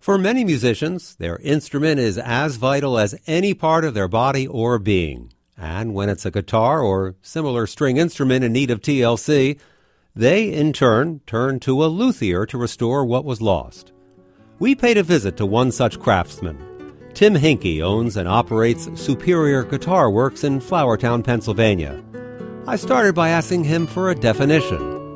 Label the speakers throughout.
Speaker 1: For many musicians, their instrument is as vital as any part of their body or being. And when it's a guitar or similar string instrument in need of TLC, they, in turn, turn to a luthier to restore what was lost. We paid a visit to one such craftsman. Tim Hinkie owns and operates Superior Guitar Works in Flourtown, Pennsylvania. I started by asking him for a definition.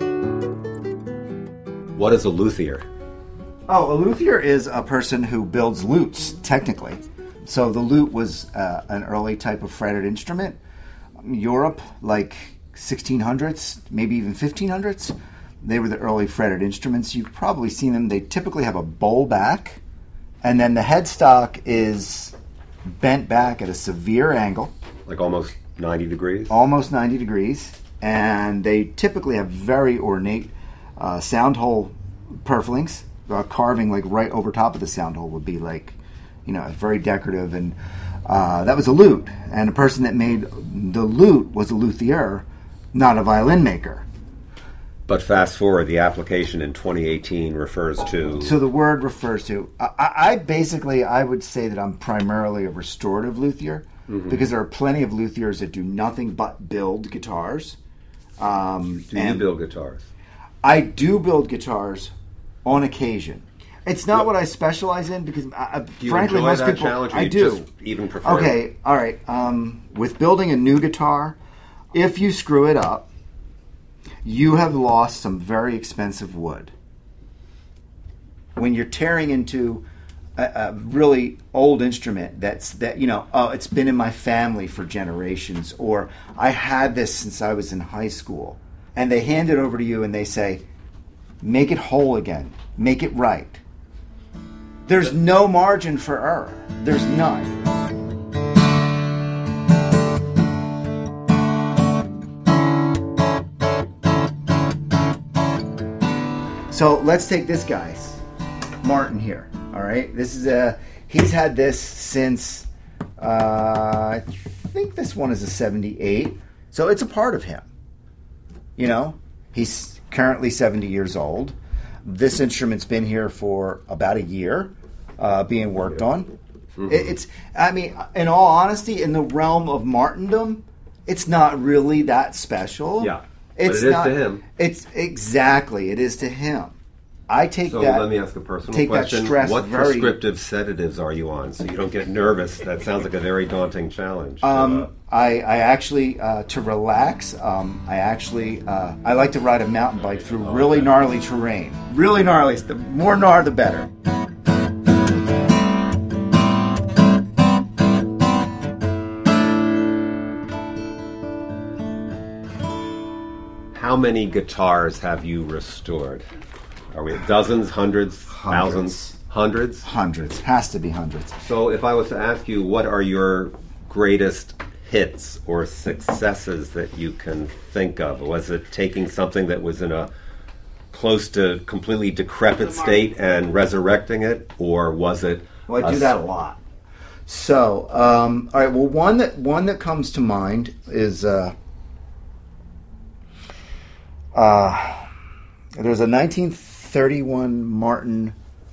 Speaker 1: What is a luthier?
Speaker 2: Oh, a luthier is a person who builds lutes, technically. So the lute was an early type of fretted instrument. Europe, like 1600s, maybe even 1500s, they were the early fretted instruments. You've probably seen them. They typically have a bowl back, and then the headstock is bent back at a severe angle.
Speaker 1: Like almost 90 degrees?
Speaker 2: Almost 90 degrees. And they typically have very ornate sound hole purflings. Carving like right over top of the sound hole would be like, very decorative. And that was a lute. And the person that made the lute was a luthier, not a violin maker.
Speaker 1: But fast forward, the application in 2018 refers to...
Speaker 2: So the word refers to... I would say that I'm primarily a restorative luthier, because there are plenty of luthiers that do nothing but build guitars.
Speaker 1: Do you build guitars?
Speaker 2: I do build guitars on occasion. It's not what I specialize in, because frankly, most people...
Speaker 1: Challenge, or
Speaker 2: I do.
Speaker 1: Just even prefer
Speaker 2: Okay, all right. With building a new guitar, if you screw it up, you have lost some very expensive wood. When you're tearing into a really old instrument it's been in my family for generations, or I had this since I was in high school, and they hand it over to you and they say, make it whole again, make it right. There's no margin for error. There's none. So let's take this guy's Martin here. All right, this is he's had this since I think this one is a 78. So it's a part of him. He's currently 70 years old. This instrument's been here for about a year, being worked on. Mm-hmm. In all honesty, in the realm of Martindom, it's not really that special.
Speaker 1: Yeah. But it is to him.
Speaker 2: It is to him. So
Speaker 1: let me ask a personal question. What prescriptive sedatives are you on so you don't get nervous? That sounds like a very daunting challenge.
Speaker 2: I actually, to relax, I like to ride a mountain bike through really gnarly terrain. Really gnarly. The more gnar, the better.
Speaker 1: How many guitars have you restored? Are we at dozens, hundreds, thousands? Hundreds?
Speaker 2: Hundreds. Has to be hundreds.
Speaker 1: So if I was to ask you, what are your greatest hits or successes that you can think of? Was it taking something that was in a close to completely decrepit state and resurrecting it? Or was it...
Speaker 2: Well, I do that a lot. So, all right, well, one that comes to mind is... there's a 1931 Martin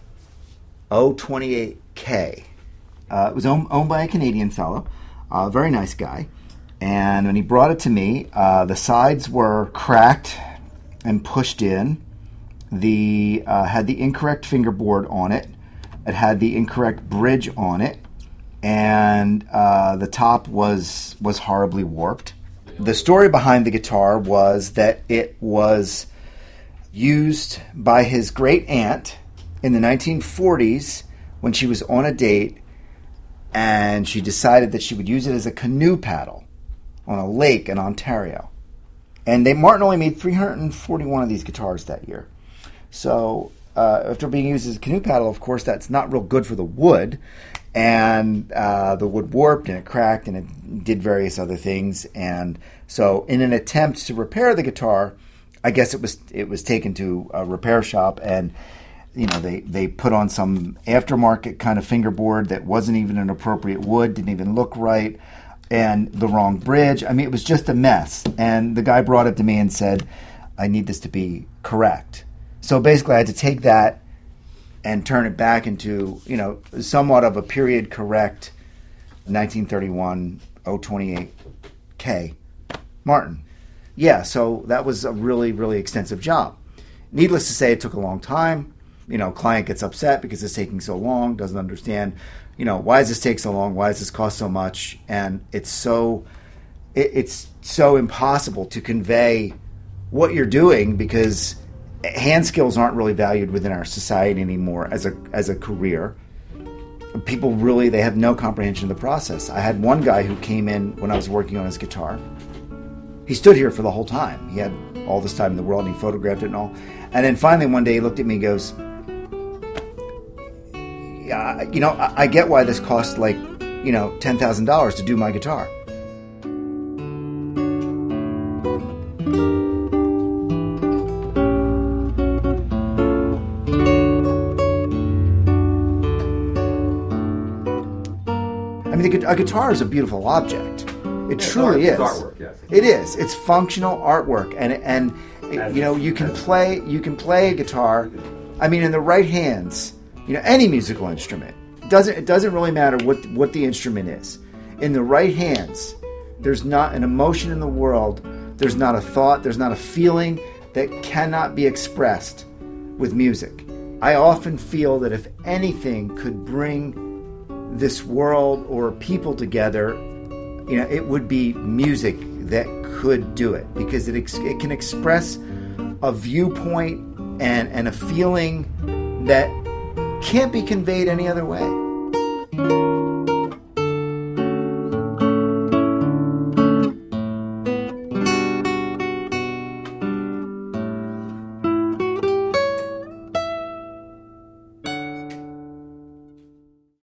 Speaker 2: 028K. It was owned by a Canadian fellow, a very nice guy. And when he brought it to me, the sides were cracked and pushed in. Had the incorrect fingerboard on it. It had the incorrect bridge on it. And the top was horribly warped. The story behind the guitar was that it was used by his great aunt in the 1940s when she was on a date, and she decided that she would use it as a canoe paddle on a lake in Ontario. And Martin only made 341 of these guitars that year. So after being used as a canoe paddle, of course, that's not real good for the wood. And the wood warped and it cracked and it did various other things. And so in an attempt to repair the guitar, I guess it was taken to a repair shop, and they put on some aftermarket kind of fingerboard that wasn't even an appropriate wood, didn't even look right, and the wrong bridge. It was just a mess. And the guy brought it to me and said, I need this to be correct. So basically I had to take that and turn it back into, somewhat of a period correct 1931 028K Martin. Yeah, so that was a really, really extensive job. Needless to say, it took a long time. Client gets upset because it's taking so long, doesn't understand, why does this take so long? Why does this cost so much? And it's so impossible to convey what you're doing because hand skills aren't really valued within our society anymore as a career. People really, they have no comprehension of the process. I had one guy who came in when I was working on his guitar. He stood here for the whole time. He had all this time in the world and he photographed it and all. And then finally one day he looked at me and goes, I get why this costs like, $10,000 to do my guitar. A guitar is a beautiful object. It truly is.
Speaker 1: It's artwork, yes.
Speaker 2: It is. It's functional artwork, and you can play a guitar. I mean, in the right hands, any musical instrument. It doesn't really matter what the instrument is. In the right hands, there's not an emotion in the world. There's not a thought. There's not a feeling that cannot be expressed with music. I often feel that if anything could bring this world or people together, it would be music that could do it, because it can express a viewpoint and a feeling that can't be conveyed any other way.